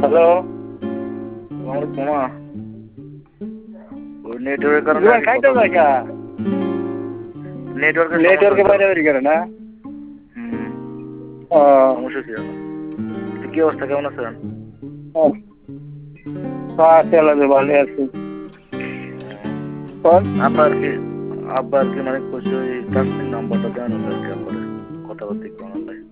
Hello, তোমার বোমা ওই নেটওয়ার্কের কারণে তোমার খাইতে জায়গা নেটওয়ার্কের নেটওয়ার্কে সমস্যা বাইরে বেরিয়ে গেলে না? হুম ও, সমস্যা ছিল কি অবস্থা কেমন আছেন ও, আছে আল্লাহ ভালো আছি। বল। আব্বা আর কি আব্বা আর কি মানে কইছে ওই কাশ্মীর নাম্বারটা দেওয়ানো আর কি আব্বারে কথা বলতে একটু অনলাইন